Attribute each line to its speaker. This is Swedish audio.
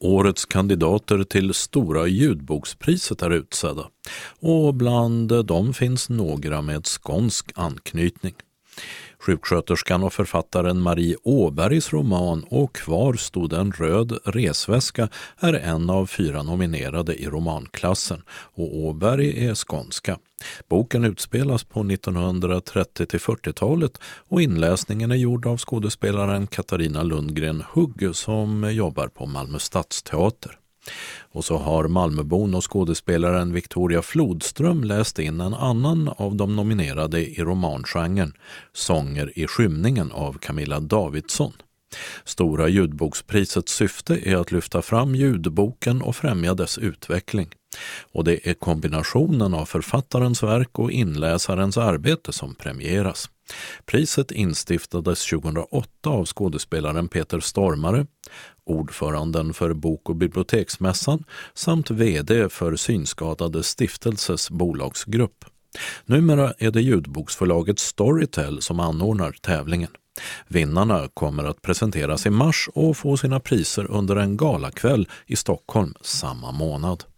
Speaker 1: Årets kandidater till Stora ljudbokspriset är utsedda och bland dem finns några med skånsk anknytning. Sjuksköterskan och författaren Marie Åbergs roman Och kvar stod en röd resväska är en av 4 nominerade i romanklassen och Åberg är skånska. Boken utspelas på 1930-40-talet och inläsningen är gjord av skådespelaren Katarina Lundgren Hugg som jobbar på Malmö stadsteater. Och så har Malmöbon och skådespelaren Victoria Flodström läst in en annan av de nominerade i romangenren, Sånger i skymningen av Camilla Davidsson. Stora ljudboksprisets syfte är att lyfta fram ljudboken och främja dess utveckling. Och det är kombinationen av författarens verk och inläsarens arbete som premieras. Priset instiftades 2008 av skådespelaren Peter Stormare, ordföranden för Bok- och biblioteksmässan samt vd för Synskadade stiftelses bolagsgrupp. Numera är det ljudboksförlaget Storytel som anordnar tävlingen. Vinnarna kommer att presenteras i mars och få sina priser under en galakväll i Stockholm samma månad.